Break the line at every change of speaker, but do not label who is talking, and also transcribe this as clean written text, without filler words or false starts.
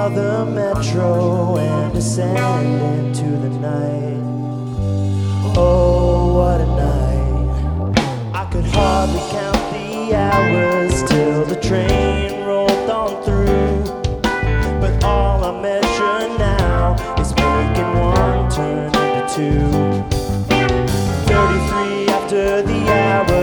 another metro and descend into the night. Oh, what a night. I could hardly count the hours till the train rolled on through. But all I measure now is making one turn into two. 33 after the hour.